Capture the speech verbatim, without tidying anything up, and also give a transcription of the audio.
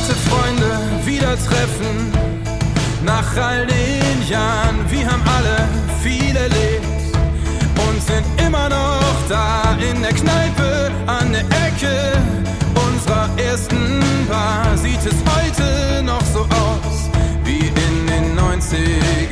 alte Freunde wieder treffen. Nach all den Jahren, wir haben alle viel erlebt und sind immer noch da in der Kneipe an der Ecke unserer ersten Bar. Sieht es heute noch so aus wie in den neunzigern?